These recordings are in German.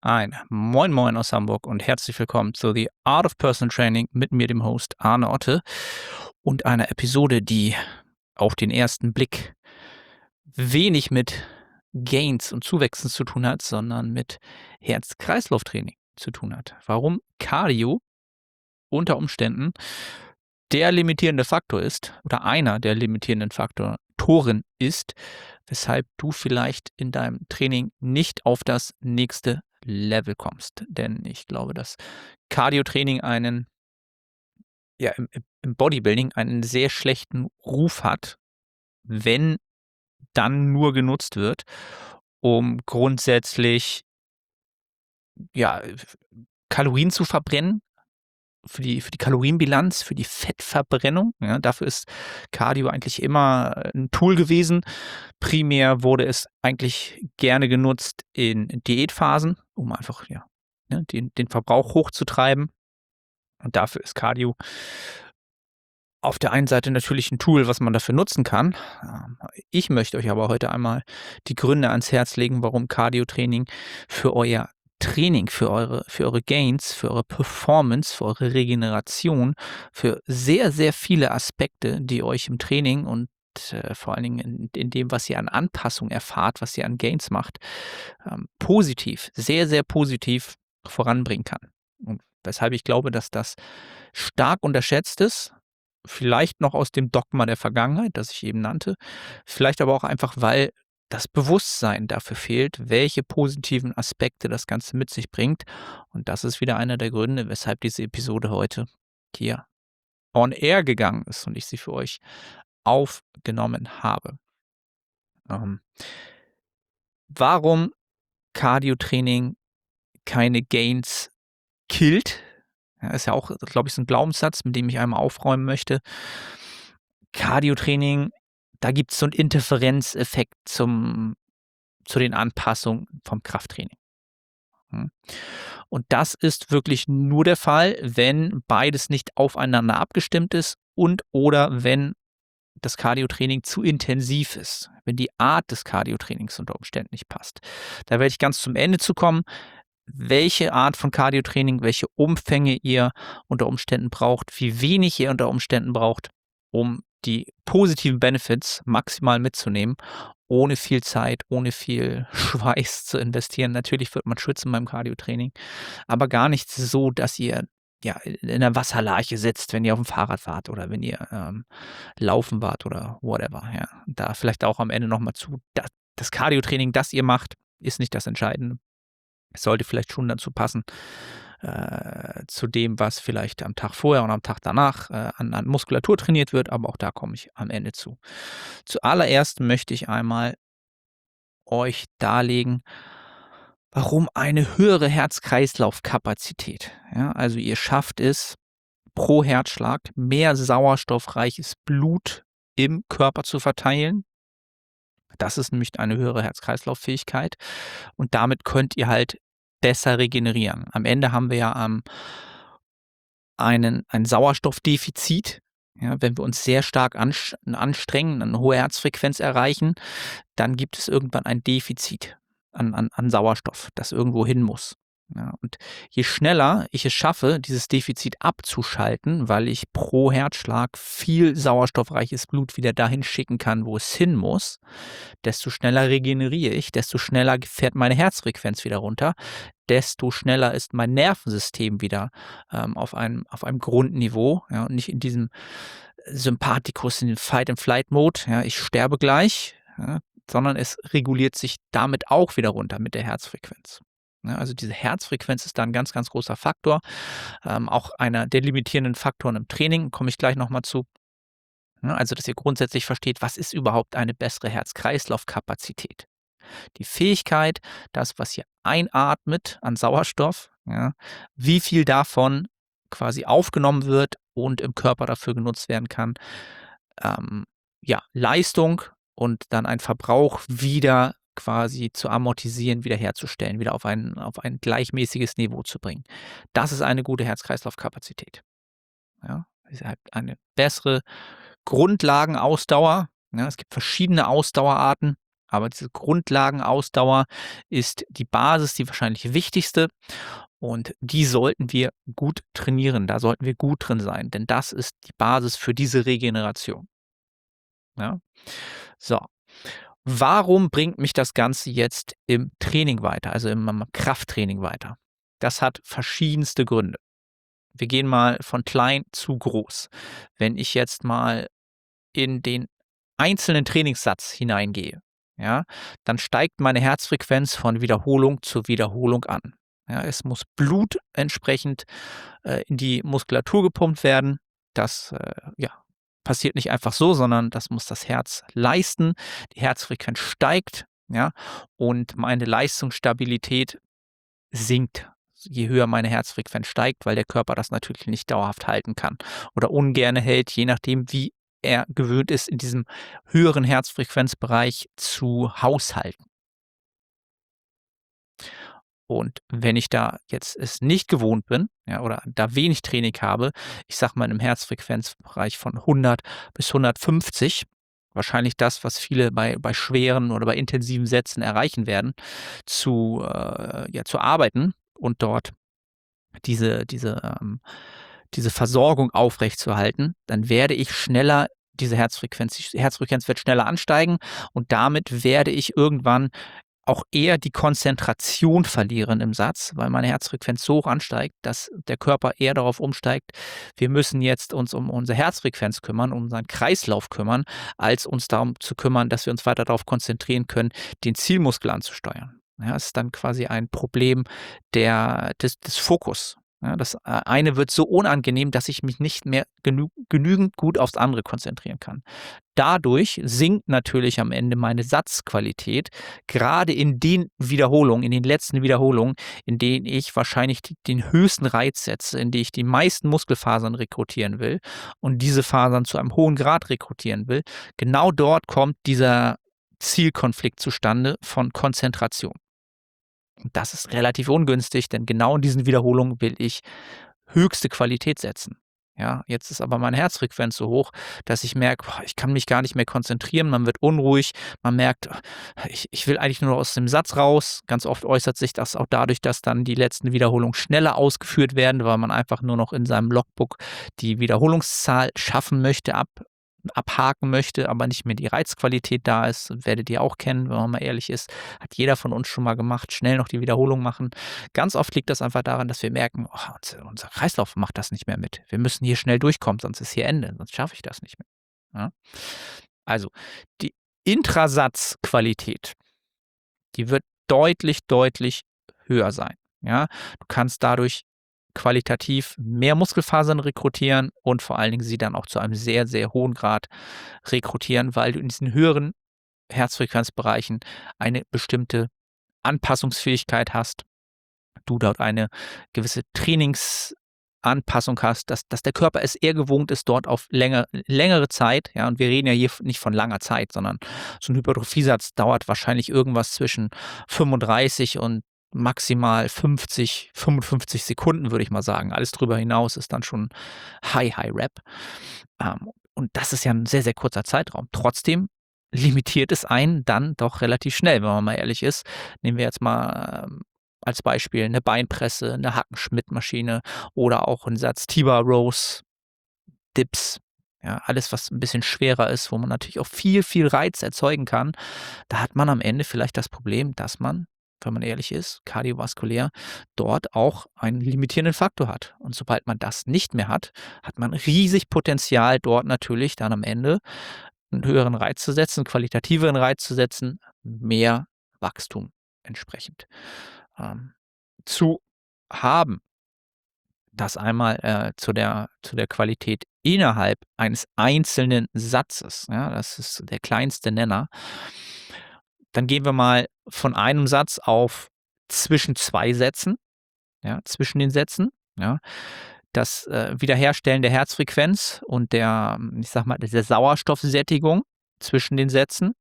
Ein Moin Moin aus Hamburg und herzlich willkommen zu The Art of Personal Training mit mir, dem Host Arne Otte und einer Episode, die auf den ersten Blick wenig mit Gains und Zuwächsen zu tun hat, sondern mit Herz-Kreislauf-Training zu tun hat. Warum Cardio unter Umständen der limitierende Faktor ist oder einer der limitierenden Faktoren ist, weshalb du vielleicht in deinem Training nicht auf das nächste Level kommst. Denn ich glaube, dass Cardio-Training im Bodybuilding einen sehr schlechten Ruf hat, wenn dann nur genutzt wird, um grundsätzlich, ja, Kalorien zu verbrennen, für die Kalorienbilanz, für die Fettverbrennung, ja. Dafür ist Cardio eigentlich immer ein Tool gewesen. Primär wurde es eigentlich gerne genutzt in Diätphasen, um einfach, ja, ne, den Verbrauch hochzutreiben. Und dafür ist Cardio auf der einen Seite natürlich ein Tool, was man dafür nutzen kann. Ich möchte euch aber heute einmal die Gründe ans Herz legen, warum Cardio-Training für euer Training, für eure Gains, für eure Performance, für eure Regeneration, für sehr, sehr viele Aspekte, die euch im Training und, vor allen Dingen in dem, was ihr an Anpassung erfahrt, was ihr an Gains macht, positiv, sehr, sehr positiv voranbringen kann. Und weshalb ich glaube, dass das stark unterschätzt ist, vielleicht noch aus dem Dogma der Vergangenheit, das ich eben nannte, vielleicht aber auch einfach, weil das Bewusstsein dafür fehlt, welche positiven Aspekte das Ganze mit sich bringt. Und das ist wieder einer der Gründe, weshalb diese Episode heute hier on air gegangen ist und ich sie für euch aufgenommen habe. Ähm, Warum Cardio-Training keine Gains killt? Ja, ist ja auch, glaube ich, so ein Glaubenssatz, mit dem ich einmal aufräumen möchte. Cardio-Training, da gibt's so 'n Interferenzeffekt zu den Anpassungen vom Krafttraining, mhm. Und das ist wirklich nur der Fall, wenn beides nicht aufeinander abgestimmt ist und oder wenn das Cardiotraining zu intensiv ist, wenn die Art des Cardiotrainings unter Umständen nicht passt. Da werde ich ganz zum Ende zu kommen, welche Art von Cardiotraining, welche Umfänge ihr unter Umständen braucht, wie wenig ihr unter Umständen braucht, um die positiven Benefits maximal mitzunehmen, ohne viel Zeit, ohne viel Schweiß zu investieren. Natürlich wird man schwitzen beim Cardiotraining, aber gar nicht so, dass ihr, ja, in der Wasserleiche sitzt, wenn ihr aufm Fahrrad wart oder wenn ihr, laufen wart oder whatever, ja. Da vielleicht auch am Ende noch mal zu, das Cardiotraining, das ihr macht, ist nicht das Entscheidende. Es sollte vielleicht schon dazu passen, zu dem, was vielleicht am Tag vorher und am Tag danach, an Muskulatur trainiert wird, aber auch da komme ich am Ende zu. Zuallererst möchte ich einmal euch darlegen, warum eine höhere Herz-Kreislauf-Kapazität, ja, also ihr schafft es, pro Herzschlag mehr sauerstoffreiches Blut im Körper zu verteilen. Das ist nämlich eine höhere Herz-Kreislauf-Fähigkeit und damit könnt ihr halt besser regenerieren. Am Ende haben wir ja, ein Sauerstoffdefizit. Ja, wenn wir uns sehr stark anstrengen, eine hohe Herzfrequenz erreichen, dann gibt es irgendwann ein Defizit an Sauerstoff, das irgendwo hin muss. Ja, und je schneller ich es schaffe, dieses Defizit abzuschalten, weil ich pro Herzschlag viel sauerstoffreiches Blut wieder dahin schicken kann, wo es hin muss, desto schneller regeneriere ich, desto schneller fährt meine Herzfrequenz wieder runter, desto schneller ist mein Nervensystem wieder, auf einem Grundniveau, ja, und nicht in diesem Sympathikus, in den Fight-and-Flight-Mode, ja, ich sterbe gleich, ja, sondern es reguliert sich damit auch wieder runter mit der Herzfrequenz. Ja, also diese Herzfrequenz ist da 'n ganz, ganz großer Faktor, auch einer der limitierenden Faktoren im Training, komme ich gleich noch mal zu. Ne, also, dass ihr grundsätzlich versteht, was ist überhaupt eine bessere Herz-Kreislauf-Kapazität? Die Fähigkeit, das, was ihr einatmet an Sauerstoff, ja, wie viel davon quasi aufgenommen wird und im Körper dafür genutzt werden kann, ähm, ja, Leistung und dann ein Verbrauch wieder quasi zu amortisieren, wiederherzustellen, wieder auf ein gleichmäßiges Niveau zu bringen. Das ist eine gute Herz-Kreislauf-Kapazität, ja? Ihr habt eine bessere Grundlagenausdauer, ne? Es gibt verschiedene Ausdauerarten, aber diese Grundlagenausdauer ist die Basis, die wahrscheinlich wichtigste und die sollten wir gut trainieren. Da sollten wir gut drin sein, denn das ist die Basis für diese Regeneration, ja? So, warum bringt mich das Ganze jetzt im Training weiter, also im Krafttraining weiter? Das hat verschiedenste Gründe. Wir gehen mal von klein zu groß. Wenn ich jetzt mal in den einzelnen Trainingssatz hineingehe, ja, dann steigt meine Herzfrequenz von Wiederholung zu Wiederholung an. Ja, es muss Blut entsprechend in die Muskulatur gepumpt werden. Das ja, passiert nicht einfach so, sondern das muss das Herz leisten. Die Herzfrequenz steigt, ja, und meine Leistungsstabilität sinkt, je höher meine Herzfrequenz steigt, weil der Körper das natürlich nicht dauerhaft halten kann oder ungerne hält, je nachdem, wie er gewöhnt ist, in diesem höheren Herzfrequenzbereich zu haushalten. Und wenn ich da jetzt es nicht gewohnt bin, ja, oder da wenig Training habe, ich sage mal in 'nem Herzfrequenzbereich von 100 bis 150, wahrscheinlich das, was viele bei schweren oder bei intensiven Sätzen erreichen werden, zu arbeiten und dort diese Versorgung aufrechtzuerhalten, dann werde ich schneller die Herzfrequenz wird schneller ansteigen und damit werde ich irgendwann auch eher die Konzentration verlieren im Satz, weil meine Herzfrequenz so hoch ansteigt, dass der Körper eher darauf umsteigt: „Wir müssen jetzt uns um unsere Herzfrequenz kümmern, um unseren Kreislauf kümmern, als uns darum zu kümmern, dass wir uns weiter darauf konzentrieren können, den Zielmuskel anzusteuern." Ja, es ist dann quasi ein Problem des Fokus. Ja, das eine wird so unangenehm, dass ich mich nicht mehr genügend gut aufs andere konzentrieren kann. Dadurch sinkt natürlich am Ende meine Satzqualität, gerade in den Wiederholungen, in den letzten Wiederholungen, in denen ich wahrscheinlich den höchsten Reiz setze, in denen ich die meisten Muskelfasern rekrutieren will und diese Fasern zu einem hohen Grad rekrutieren will. Genau dort kommt dieser Zielkonflikt zustande von Konzentration. Und das ist relativ ungünstig, denn genau in diesen Wiederholungen will ich höchste Qualität setzen. Ja, jetzt ist aber meine Herzfrequenz so hoch, dass ich merke, boah, ich kann mich gar nicht mehr konzentrieren, man wird unruhig, man merkt, ich will eigentlich nur noch aus dem Satz raus. Ganz oft äußert sich das auch dadurch, dass dann die letzten Wiederholungen schneller ausgeführt werden, weil man einfach nur noch in seinem Logbook die Wiederholungszahl schaffen möchte, abhaken möchte, aber nicht mehr die Reizqualität da ist. Werdet ihr auch kennen, wenn man mal ehrlich ist. Hat jeder von uns schon mal gemacht. Schnell noch die Wiederholung machen. Ganz oft liegt das einfach daran, dass wir merken, oh, unser Kreislauf macht das nicht mehr mit. Wir müssen hier schnell durchkommen, sonst ist hier Ende, sonst schaffe ich das nicht mehr. Ja? Also, die Intrasatzqualität, die wird deutlich, deutlich höher sein. Ja? Du kannst dadurch qualitativ mehr Muskelfasern rekrutieren und vor allen Dingen sie dann auch zu einem sehr, sehr hohen Grad rekrutieren, weil du in diesen höheren Herzfrequenzbereichen eine bestimmte Anpassungsfähigkeit hast, du dort eine gewisse Trainingsanpassung hast, dass der Körper es eher gewohnt ist, dort auf längere Zeit, ja, und wir reden ja hier nicht von langer Zeit, sondern so ein Hypertrophiesatz dauert wahrscheinlich irgendwas zwischen 35 und maximal 50, 55 Sekunden, würde ich mal sagen. Alles drüber hinaus ist dann schon High Rep. Und das ist ja ein sehr, sehr kurzer Zeitraum. Trotzdem limitiert es einen dann doch relativ schnell, wenn man mal ehrlich ist. Nehmen wir jetzt mal, als Beispiel eine Beinpresse, eine Hackenschmidt-Maschine oder auch 'n Satz T-Bar-Rows, Dips, ja, alles, was ein bisschen schwerer ist, wo man natürlich auch viel, viel Reiz erzeugen kann. Da hat man am Ende vielleicht das Problem, dass man, wenn man ehrlich ist, kardiovaskulär dort auch einen limitierenden Faktor hat. Und sobald man das nicht mehr hat, hat man riesig Potenzial, dort natürlich dann am Ende einen höheren Reiz zu setzen, qualitativeren Reiz zu setzen, mehr Wachstum entsprechend, ähm, zu haben. Das einmal, zu der Qualität innerhalb eines einzelnen Satzes, ja? Das ist der kleinste Nenner. Dann gehen wir mal von einem Satz auf zwischen 2 Sätzen, ja, zwischen den Sätzen, ja. Das, Wiederherstellen der Herzfrequenz und ich sage mal, der Sauerstoffsättigung zwischen den Sätzen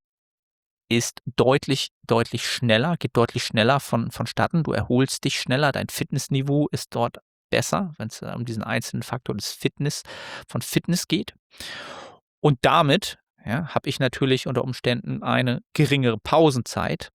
ist deutlich, deutlich schneller, geht deutlich schneller vonstatten. Du erholst dich schneller, dein Fitnessniveau ist dort besser, wenn es um diesen einzelnen Faktor von Fitness geht. Und damit ja, habe ich natürlich unter Umständen eine geringere Pausenzeit,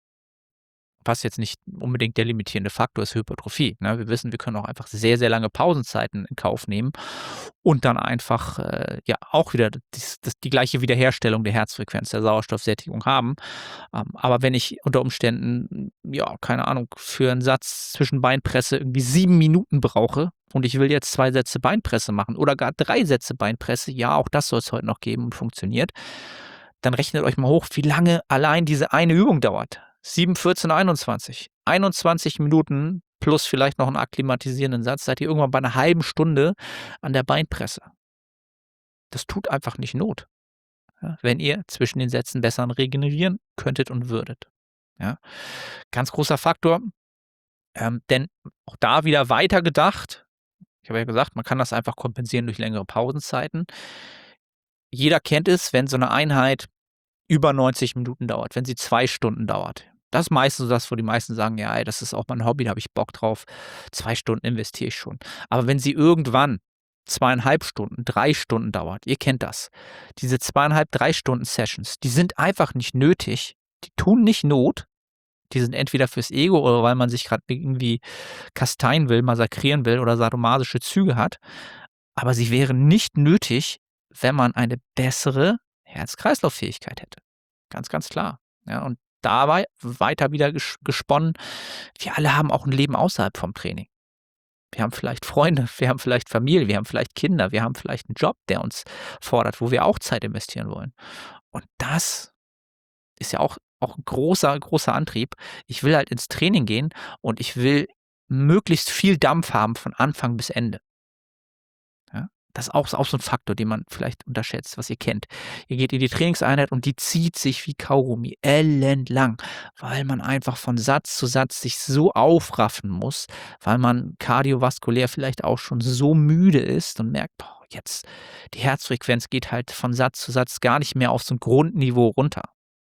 was jetzt nicht unbedingt der limitierende Faktor ist, Hypertrophie, ne? Wir wissen, wir können auch einfach sehr, sehr lange Pausenzeiten in Kauf nehmen und dann einfach, ja, auch wieder die gleiche Wiederherstellung der Herzfrequenz, der Sauerstoffsättigung haben. Aber wenn ich unter Umständen, ja, keine Ahnung, für einen Satz zwischen Beinpresse irgendwie 7 Minuten brauche und ich will jetzt 2 Sätze Beinpresse machen oder gar 3 Sätze Beinpresse, ja, auch das soll es heute noch geben und funktioniert, dann rechnet euch mal hoch, wie lange allein diese eine Übung dauert. 7, 14, 21. 21 Minuten plus vielleicht noch einen akklimatisierenden Satz, seid ihr irgendwann bei einer halben Stunde an der Beinpresse. Das tut einfach nicht Not, ja, wenn ihr zwischen den Sätzen besser regenerieren könntet und würdet. Ja, ganz großer Faktor, denn auch da wieder weitergedacht. Ich habe ja gesagt, man kann das einfach kompensieren durch längere Pausenzeiten. Jeder kennt es, wenn so eine Einheit über 90 Minuten dauert, wenn sie 2 Stunden dauert. Das ist meistens so das, wo die meisten sagen: „Ja, ey, das ist auch mein Hobby, da habe ich Bock drauf. 2 Stunden investiere ich schon.“ Aber wenn sie irgendwann 2,5 Stunden, 3 Stunden dauert, ihr kennt das. Diese 2,5, 3 Stunden Sessions, die sind einfach nicht nötig. Die tun nicht Not. Die sind entweder fürs Ego oder weil man sich gerade irgendwie kasteien will, massakrieren will oder sadomasische Züge hat. Aber sie wären nicht nötig, wenn man eine bessere Herz-Kreislauf-Fähigkeit hätte. Ganz, ganz klar. Ja, und dabei weiter wieder gesponnen, wir alle haben auch ein Leben außerhalb vom Training. Wir haben vielleicht Freunde, wir haben vielleicht Familie, wir haben vielleicht Kinder, wir haben vielleicht einen Job, der uns fordert, wo wir auch Zeit investieren wollen. Und das ist ja auch 'n großer, großer Antrieb. Ich will halt ins Training gehen und ich will möglichst viel Dampf haben von Anfang bis Ende. Ja? Das ist auch so 'n Faktor, den man vielleicht unterschätzt, was ihr kennt. Ihr geht in die Trainingseinheit und die zieht sich wie Kaugummi ellenlang, weil man einfach von Satz zu Satz sich so aufraffen muss, weil man kardiovaskulär vielleicht auch schon so müde ist und merkt: „Boah, jetzt die Herzfrequenz geht halt von Satz zu Satz gar nicht mehr auf so 'n Grundniveau runter.“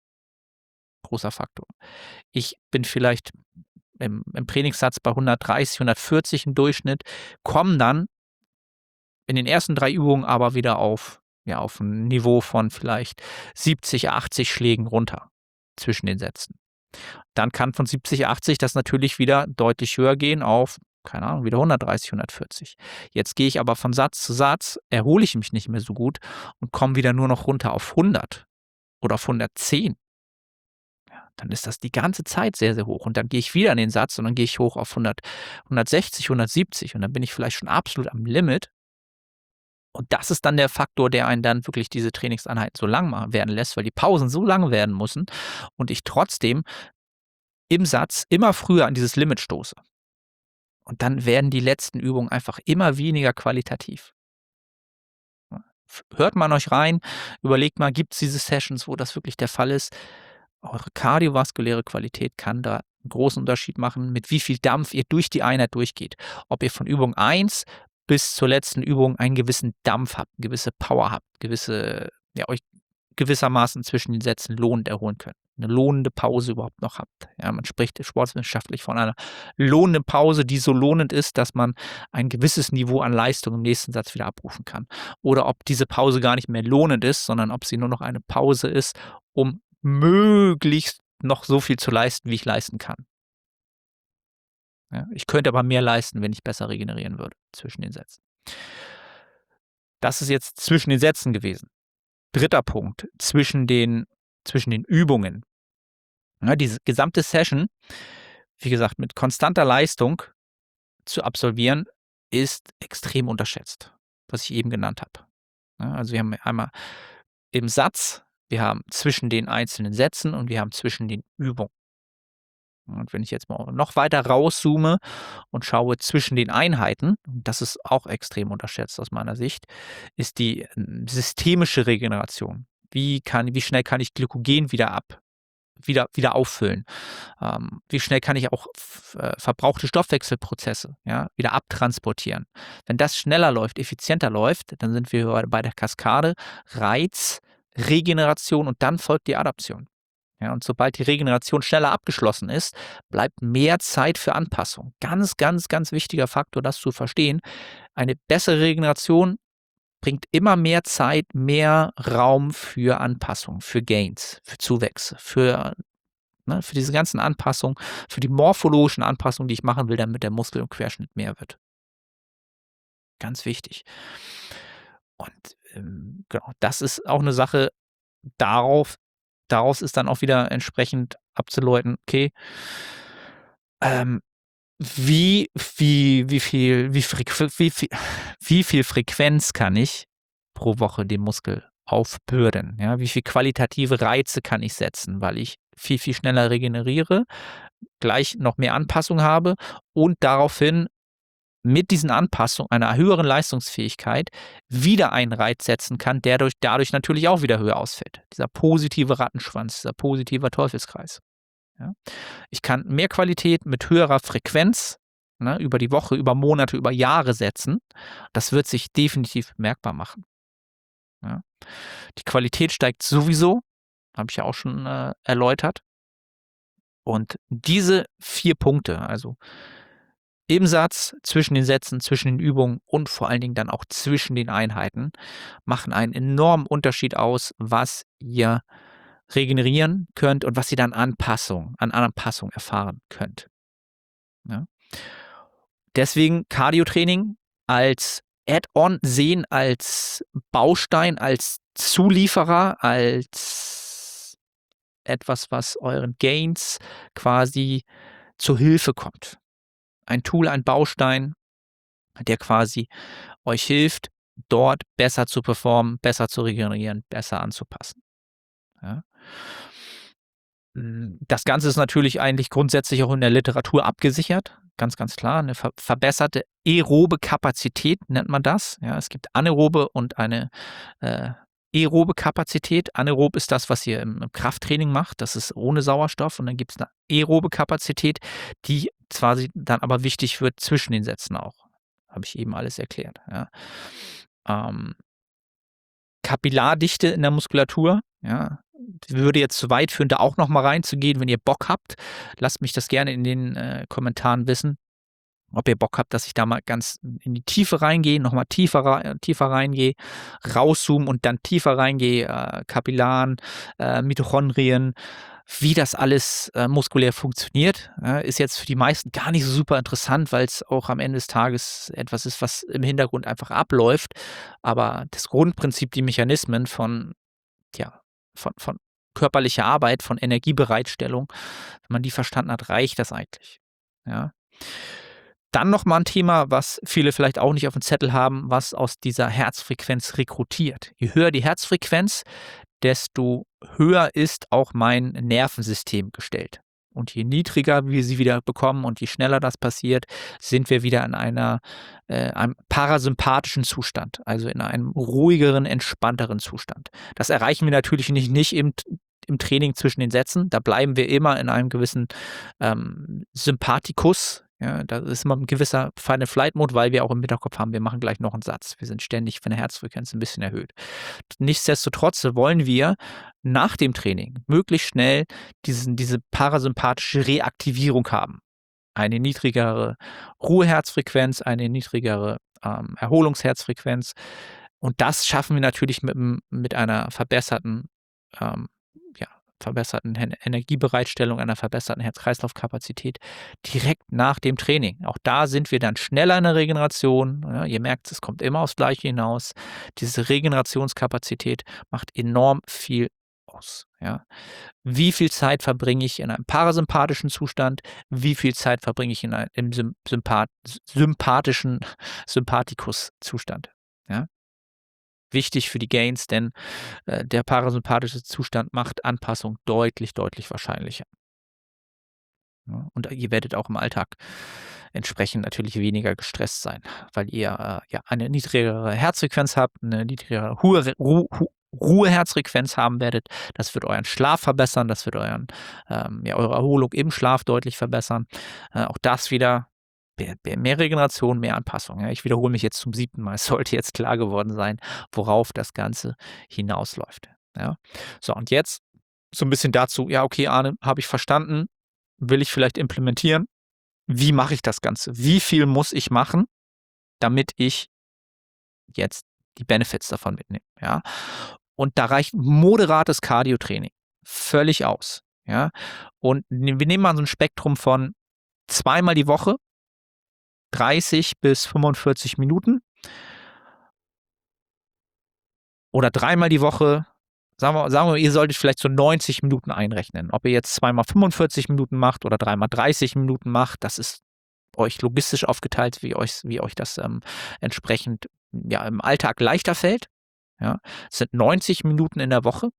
Großer Faktor. Ich bin vielleicht im Trainingssatz bei 130, 140 im Durchschnitt, komme dann in den ersten 3 Übungen aber wieder auf 'n Niveau von vielleicht 70, 80 Schlägen runter zwischen den Sätzen. Dann kann von 70, 80 das natürlich wieder deutlich höher gehen auf, keine Ahnung, wieder 130, 140. Jetzt gehe ich aber von Satz zu Satz, erhole ich mich nicht mehr so gut und komme wieder nur noch runter auf 100 oder auf 110. Dann ist das die ganze Zeit sehr, sehr hoch. Und dann gehe ich wieder in den Satz und dann gehe ich hoch auf 100, 160, 170 und dann bin ich vielleicht schon absolut am Limit. Und das ist dann der Faktor, der einen dann wirklich diese Trainingseinheiten so lang werden lässt, weil die Pausen so lang werden müssen und ich trotzdem im Satz immer früher an dieses Limit stoße. Und dann werden die letzten Übungen einfach immer weniger qualitativ. Ja. Hört mal in euch rein, überlegt mal, gibt es diese Sessions, wo das wirklich der Fall ist? Eure kardiovaskuläre Qualität kann da 'n großen Unterschied machen, mit wie viel Dampf ihr durch die Einheit durchgeht. Ob ihr von Übung 1 bis zur letzten Übung einen gewissen Dampf habt, gewisse Power habt, euch gewissermaßen zwischen den Sätzen lohnend erholen könnt. 'Ne lohnende Pause überhaupt noch habt. Ja, man spricht sportwissenschaftlich von einer lohnenden Pause, die so lohnend ist, dass man ein gewisses Niveau an Leistung im nächsten Satz wieder abrufen kann. Oder ob diese Pause gar nicht mehr lohnend ist, sondern ob sie nur noch eine Pause ist, um möglichst noch so viel zu leisten, wie ich leisten kann. Ja, ich könnte aber mehr leisten, wenn ich besser regenerieren würde zwischen den Sätzen. Das ist jetzt zwischen den Sätzen gewesen. Dritter Punkt, zwischen den Übungen. Ne, diese gesamte Session, wie gesagt, mit konstanter Leistung zu absolvieren, ist extrem unterschätzt, was ich eben genannt habe. Ne, also wir haben einmal im Satz, wir haben zwischen den einzelnen Sätzen und wir haben zwischen den Übungen. Und wenn ich jetzt mal noch weiter rauszoome und schaue zwischen den Einheiten, und das ist auch extrem unterschätzt aus meiner Sicht, ist die systemische Regeneration. Wie schnell kann ich Glykogen wieder auffüllen? Wie schnell kann ich auch verbrauchte Stoffwechselprozesse, ja, wieder abtransportieren? Wenn das schneller läuft, effizienter läuft, dann sind wir bei der Kaskade Reiz, Regeneration und dann folgt die Adaption. Ja, und sobald die Regeneration schneller abgeschlossen ist, bleibt mehr Zeit für Anpassung. Ganz, ganz, ganz wichtiger Faktor, das zu verstehen. Eine bessere Regeneration bringt immer mehr Zeit, mehr Raum für Anpassung, für Gains, für Zuwächse, für diese ganzen Anpassungen, für die morphologischen Anpassungen, die ich machen will, damit der Muskel im Querschnitt mehr wird. Ganz wichtig. Und, genau, das ist auch eine Sache, daraus ist dann auch wieder entsprechend abzuleiten, okay, ähm, wie viel Frequenz kann ich pro Woche dem Muskel aufbürden, ja? Wie viel qualitative Reize kann ich setzen, weil ich viel, viel schneller regeneriere, gleich noch mehr Anpassung habe und daraufhin mit diesen Anpassungen einer höheren Leistungsfähigkeit wieder einen Reiz setzen kann, der dadurch natürlich auch wieder höher ausfällt. Dieser positive Rattenschwanz, dieser positive Teufelskreis, ja? Ich kann mehr Qualität mit höherer Frequenz, ne, über die Woche, über Monate, über Jahre setzen. Das wird sich definitiv bemerkbar machen, ja? Die Qualität steigt sowieso, habe ich ja auch schon, erläutert. Und diese 4 Punkte, also im Satz, zwischen den Sätzen, zwischen den Übungen und vor allen Dingen dann auch zwischen den Einheiten, machen einen enormen Unterschied aus, was ihr regenerieren könnt und was ihr dann an Anpassung erfahren könnt, ja? Deswegen Cardiotraining als Add-on sehen, als Baustein, als Zulieferer, als etwas, was euren Gains quasi zur Hilfe kommt. Ein Tool, ein Baustein, der quasi euch hilft, dort besser zu performen, besser zu regenerieren, besser anzupassen, ja? Das Ganze ist natürlich eigentlich grundsätzlich auch in der Literatur abgesichert, ganz, ganz klar. Eine verbesserte aerobe Kapazität nennt man das. Ja, es gibt anaerobe und eine aerobe Kapazität. Anaerob ist das, was ihr im Krafttraining macht. Das ist ohne Sauerstoff. Und dann gibt es eine aerobe Kapazität, die quasi dann aber wichtig wird zwischen den Sätzen auch. Habe ich eben alles erklärt. Ja. Kapillardichte in der Muskulatur, ja, würde jetzt zu weit führen, da auch noch mal reinzugehen. Wenn ihr Bock habt, lasst mich das gerne in den Kommentaren wissen, ob ihr Bock habt, dass ich da mal ganz in die Tiefe reingehe, noch mal tiefer reingehe, rauszoomen und dann tiefer reingehe, Kapillaren, Mitochondrien, wie das alles muskulär funktioniert, ist jetzt für die meisten gar nicht so super interessant, weil es auch am Ende des Tages etwas ist, was im Hintergrund einfach abläuft. Aber das Grundprinzip, die Mechanismen ja, von körperlicher Arbeit, von Energiebereitstellung, wenn man die verstanden hat, reicht das eigentlich, ja. Dann noch mal 'n Thema, was viele vielleicht auch nicht auf dem Zettel haben, was aus dieser Herzfrequenz rekrutiert. Je höher die Herzfrequenz, desto höher ist auch mein Nervensystem gestellt. Und je niedriger wir sie wieder bekommen und je schneller das passiert, sind wir wieder in einem parasympathischen Zustand, also in einem ruhigeren, entspannteren Zustand. Das erreichen wir natürlich nicht im Training zwischen den Sätzen. Da bleiben wir immer in einem gewissen Sympathikus. Ja, da ist immer ein gewisser Fight-and-Flight-Mode, weil wir auch im Hinterkopf haben, wir machen gleich noch einen Satz. Wir sind ständig von der Herzfrequenz ein bisschen erhöht. Nichtsdestotrotz wollen wir nach dem Training möglichst schnell diese parasympathische Reaktivierung haben. Eine niedrigere Ruheherzfrequenz, eine niedrigere Erholungsherzfrequenz. Und das schaffen wir natürlich mit einer ähm, verbesserten Energiebereitstellung, einer verbesserten Herz-Kreislauf-Kapazität direkt nach dem Training. Auch da sind wir dann schneller in der Regeneration. Ja, ihr merkt, es kommt immer aufs Gleiche hinaus. Diese Regenerationskapazität macht enorm viel aus. Ja. Wie viel Zeit verbringe ich in einem parasympathischen Zustand? Wie viel Zeit verbringe ich im sympathischen Sympathikus-Zustand? Ja. Wichtig für die Gains, denn der parasympathische Zustand macht Anpassung deutlich, deutlich wahrscheinlicher. Ja, und ihr werdet auch im Alltag entsprechend natürlich weniger gestresst sein, weil ihr ja eine niedrigere Herzfrequenz habt, eine niedrigere Ruheherzfrequenz haben werdet. Das wird euren Schlaf verbessern, das wird eure Erholung im Schlaf deutlich verbessern. Auch das wieder mehr Regeneration, mehr Anpassung. Ja. Ich wiederhole mich jetzt zum 7. Mal. Es sollte jetzt klar geworden sein, worauf das Ganze hinausläuft. Ja. So, und jetzt so ein bisschen dazu, ja, okay, Arne, habe ich verstanden, will ich vielleicht implementieren. Wie mache ich das Ganze? Wie viel muss ich machen, damit ich jetzt die Benefits davon mitnehmen, ja? Und da reicht moderates Cardiotraining völlig aus, ja? Und wir nehmen mal so 'n Spektrum von zweimal die Woche, 30 bis 45 Minuten oder dreimal die Woche. Sagen wir, ihr solltet vielleicht so 90 Minuten einrechnen. Ob ihr jetzt zweimal 45 Minuten macht oder dreimal 30 Minuten macht, das ist euch logistisch aufgeteilt, wie euch das, entsprechend, ja, im Alltag leichter fällt, ja? Es sind 90 Minuten in der Woche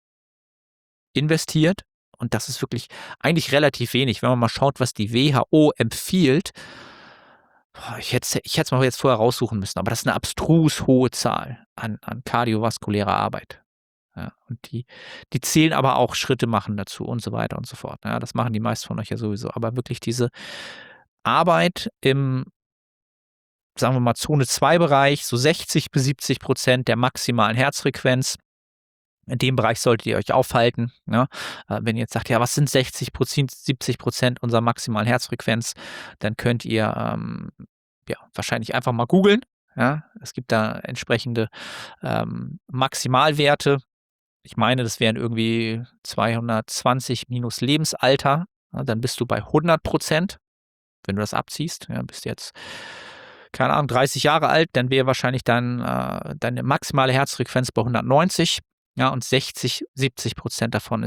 investiert und das ist wirklich eigentlich relativ wenig. Wenn man mal schaut, was die WHO empfiehlt, ich hätte es mal jetzt vorher raussuchen müssen, aber das ist 'ne abstrus hohe Zahl an kardiovaskulärer Arbeit. Ja, und die zählen aber auch Schritte machen dazu und so weiter und so fort. Ja, das machen die meisten von euch ja sowieso. Aber wirklich diese Arbeit im, sagen wir mal, Zone-2-Bereich, so 60 bis 70% der maximalen Herzfrequenz. In dem Bereich solltet ihr euch aufhalten, ne? Wenn ihr jetzt sagt: „Ja, was sind 60%, 70% unserer maximalen Herzfrequenz?“ Dann könnt ihr, ja, wahrscheinlich einfach mal googeln, ja? Es gibt da entsprechende, Maximalwerte. Ich meine, das wären irgendwie 220 minus Lebensalter, ne? Dann bist du bei 100%, wenn du das abziehst. Ja, bist jetzt, keine Ahnung, 30 Jahre alt, dann wäre wahrscheinlich deine maximale Herzfrequenz bei 190, ja, und 60, 70% davon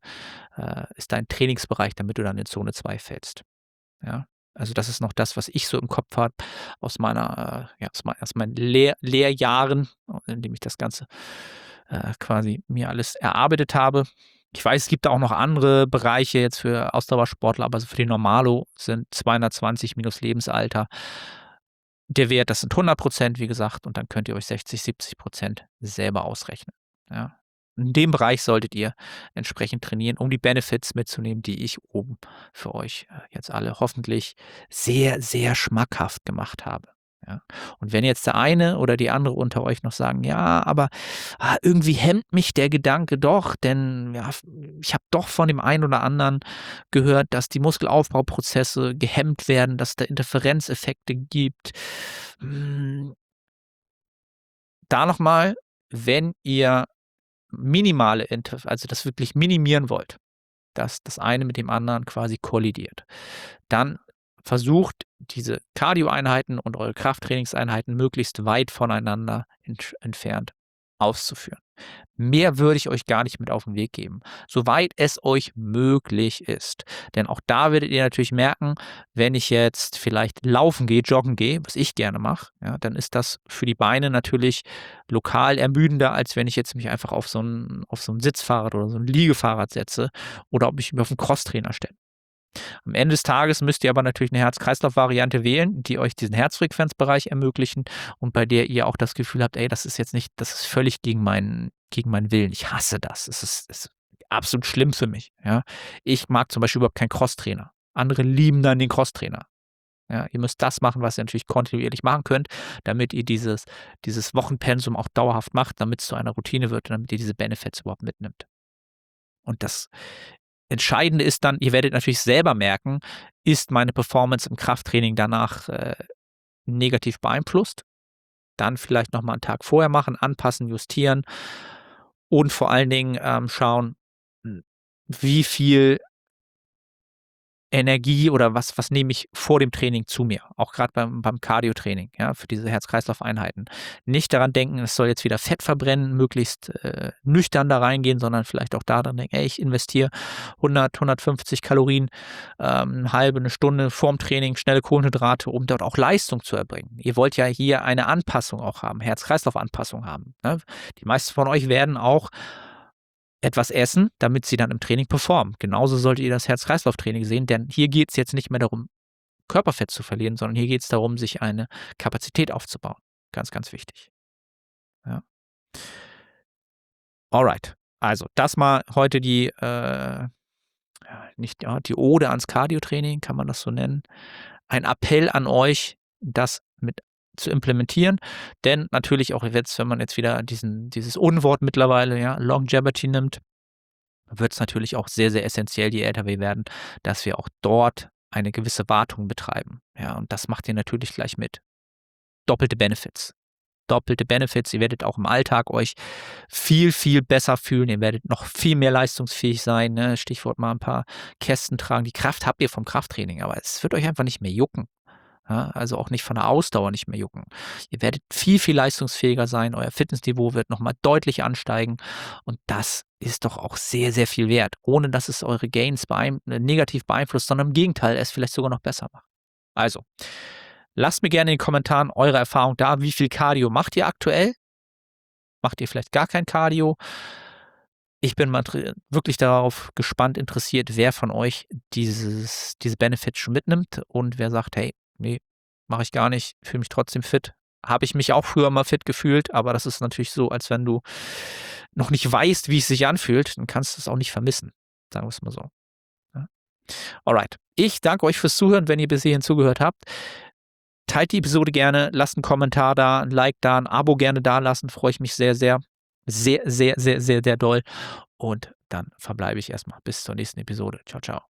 ist dein Trainingsbereich, damit du dann in Zone 2 fällst, ja? Also, das ist noch das, was ich so im Kopf habe aus meiner, ja, aus meinen Lehrjahren, in dem ich das Ganze, quasi mir alles erarbeitet habe. Ich weiß, es gibt da auch noch andere Bereiche jetzt für Ausdauersportler, aber so für den Normalo sind 220 minus Lebensalter der Wert. Das sind 100%, wie gesagt, und dann könnt ihr euch 60, 70% selber ausrechnen, ja? In dem Bereich solltet ihr entsprechend trainieren, um die Benefits mitzunehmen, die ich oben für euch, jetzt alle hoffentlich sehr, sehr schmackhaft gemacht habe, ja? Und wenn jetzt der eine oder die andere unter euch noch sagen: „Ja, aber, irgendwie hemmt mich der Gedanke doch, denn, ja, ich habe doch von dem einen oder anderen gehört, dass die Muskelaufbauprozesse gehemmt werden, dass es da Interferenzeffekte gibt.“ Hm, da noch mal, wenn ihr minimale also das wirklich minimieren wollt, dass das eine mit dem anderen quasi kollidiert, dann versucht, diese Cardioeinheiten und eure Krafttrainingseinheiten möglichst weit voneinander entfernt auszuführen. Mehr würde ich euch gar nicht mit auf den Weg geben, soweit es euch möglich ist. Denn auch da werdet ihr natürlich merken, wenn ich jetzt vielleicht laufen gehe, joggen gehe, was ich gerne mache, ja, dann ist das für die Beine natürlich lokal ermüdender, als wenn ich jetzt mich einfach auf so 'n Sitzfahrrad oder so 'n Liegefahrrad setze oder ob ich mich auf 'n Crosstrainer stelle. Am Ende des Tages müsst ihr aber natürlich 'ne Herz-Kreislauf-Variante wählen, die euch diesen Herzfrequenzbereich ermöglichen und bei der ihr auch das Gefühl habt: „Ey, das ist völlig gegen meinen Willen. Ich hasse das. Es ist absolut schlimm für mich“, ja? Ich mag zum Beispiel überhaupt keinen Crosstrainer. Andere lieben dann den Crosstrainer. Ja, ihr müsst das machen, was ihr natürlich kontinuierlich machen könnt, damit ihr dieses Wochenpensum auch dauerhaft macht, damit's zu einer Routine wird und damit ihr diese Benefits überhaupt mitnimmt. Und das Entscheidende ist dann, ihr werdet natürlich selber merken, ist meine Performance im Krafttraining danach, negativ beeinflusst? Dann vielleicht noch mal 'n Tag vorher machen, anpassen, justieren und vor allen Dingen, schauen, hm, wie viel Energie oder was nehme ich vor dem Training zu mir, auch gerade beim Cardiotraining, ja, für diese Herz-Kreislauf-Einheiten. Nicht daran denken, es soll jetzt wieder Fett verbrennen, möglichst, nüchtern da reingehen, sondern vielleicht auch daran denken: „Ey, ich investiere 150 Kalorien, 1/2 Stunde vorm Training, schnelle Kohlenhydrate, um dort auch Leistung zu erbringen.“ Ihr wollt ja hier eine Anpassung auch haben, Herz-Kreislauf-Anpassung haben, ne? Die meisten von euch werden auch etwas essen, damit sie dann im Training performen. Genauso solltet ihr das Herz-Kreislauf-Training sehen, denn hier geht es jetzt nicht mehr darum, Körperfett zu verlieren, sondern hier geht es darum, sich eine Kapazität aufzubauen. Ganz, ganz wichtig. Ja. Alright. Also, das mal heute nicht die Ode ans Cardiotraining, kann man das so nennen? Ein Appell an euch, das mit zu implementieren, denn natürlich auch jetzt, wenn man jetzt wieder dieses Unwort mittlerweile, ja, Longevity nimmt, wird es natürlich auch sehr, sehr essenziell, je älter wir werden, dass wir auch dort eine gewisse Wartung betreiben. Ja, und das macht ihr natürlich gleich mit. Doppelte Benefits. doppelte Benefits. Ihr werdet auch im Alltag euch viel, viel besser fühlen. Ihr werdet noch viel mehr leistungsfähig sein, ne? Stichwort mal ein paar Kästen tragen. Die Kraft habt ihr vom Krafttraining, aber es wird euch einfach nicht mehr jucken. Ja, also auch nicht von der Ausdauer nicht mehr jucken. Ihr werdet viel, viel leistungsfähiger sein. Euer Fitnessniveau wird nochmal deutlich ansteigen. Und das ist doch auch sehr, sehr viel wert, ohne dass es eure Gains negativ beeinflusst, sondern im Gegenteil, es vielleicht sogar noch besser macht. Also, lasst mir gerne in den Kommentaren eure Erfahrung da. Wie viel Cardio macht ihr aktuell? Macht ihr vielleicht gar kein Cardio? Ich bin mal wirklich darauf gespannt interessiert, wer von euch diese Benefits schon mitnimmt und wer sagt: „Hey, nee, mache ich gar nicht, fühle mich trotzdem fit.“ Habe ich mich auch früher mal fit gefühlt, aber das ist natürlich so, als wenn du noch nicht weißt, wie es sich anfühlt, dann kannst du es auch nicht vermissen, sagen wir es mal so, ja? Alright. Ich danke euch fürs Zuhören, wenn ihr bis hierhin zugehört habt. Teilt die Episode gerne, lasst einen Kommentar da, ein Like da, ein Abo gerne dalassen, freue ich mich sehr, sehr, sehr, sehr, sehr, sehr, sehr doll. Und dann verbleibe ich erstmal bis zur nächsten Episode. Ciao, ciao.